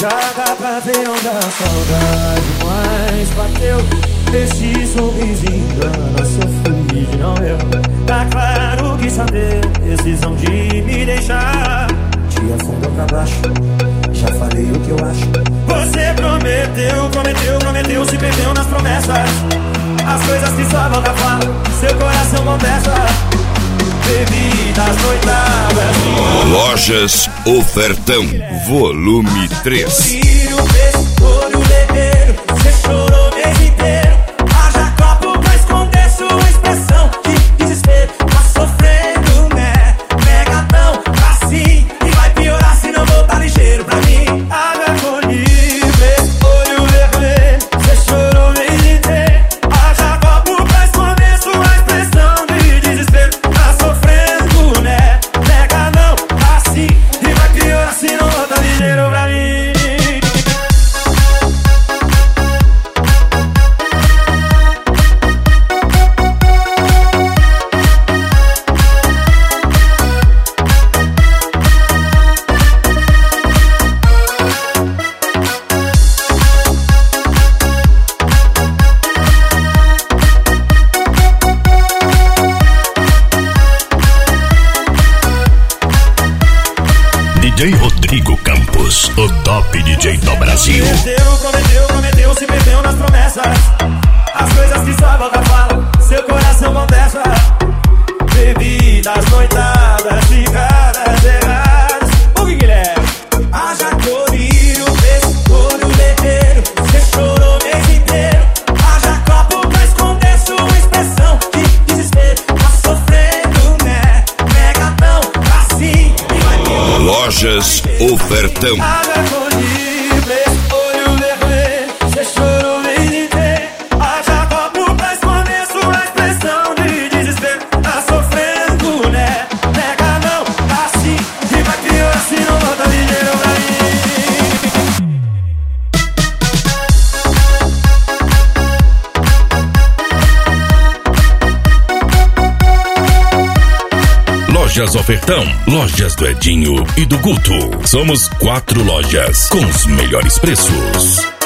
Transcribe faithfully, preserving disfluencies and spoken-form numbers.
Já dá pra ver onde a saudade mais bateu. Esse sorrisinho engana, sofri de não eu. Tá claro que só deu decisão de me deixar. Te afundou pra baixo, já falei o que eu acho. Você prometeu, prometeu, prometeu, se perdeu nas promessas. As coisas que sua boca fala, seu coração confessa. Bebidas, noitadas. Lojas Ofertão, volume três. Olho leveiro, você chorou o mês inteiro. Haja copo pra esconder sua expressão de desespero. Tá sofrendo, né? Negadão, assim. E vai piorar se não voltar ligeiro pra mim. Água com livre, olho vermelho, você chorou o mês inteiro. Haja copo pra esconder sua expressão de desespero. Tá sofrendo, né? Negadão, assim. E vai piorar se não voltar ligeiro pra mim. D J Rodrigo Campos, o top D J do Brasil. Prometeu, prometeu, prometeu, se perdeu nas promessas. As coisas que sua boca fala, seu coração confessa. Bebidas, noitadas, ficadas erradas. O que Guilherme? Haja colírio, olho leveiro, você chorou o mês inteiro. Haja copo pra esconder sua expressão de desespero. Tá sofrendo, né? Negadão, assim. Lojas Ofertão. Água com livre, olho vermelho, você chorou o mês inteiro. Haja copo pra esconder sua expressão de desespero. Tá sofrendo, né? Nega não, assim. E vai piorar se não volta ligeiro pra mim. Lojas Ofertão, lojas do Edinho e do Guto. Somos quatro lojas com os melhores preços.